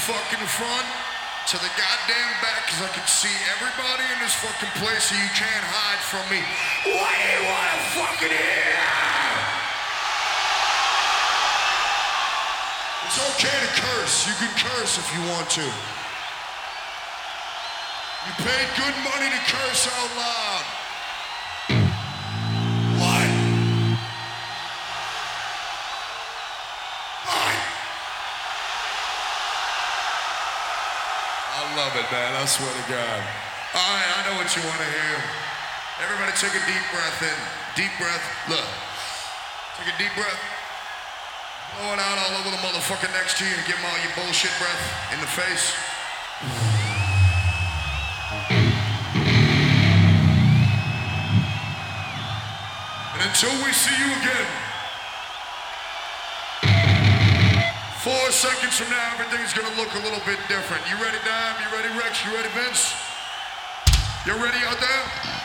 fucking front to the goddamn back, cause I can see everybody in this fucking place, so you can't hide from me. What do you wanna fucking hear? It's okay to curse. You can curse if you want to. You paid good money to curse out loud. What? I love it, man. I swear to God. All right, I know what you want to hear. Everybody take a deep breath in. Deep breath. Look. Take a deep breath. Blow it out all over the motherfucker next to you and give them all your bullshit breath in the face. And until we see you again, 4 seconds from now, everything's gonna look a little bit different. You ready, Dime? You ready, Rex? You ready, Vince? You ready out there?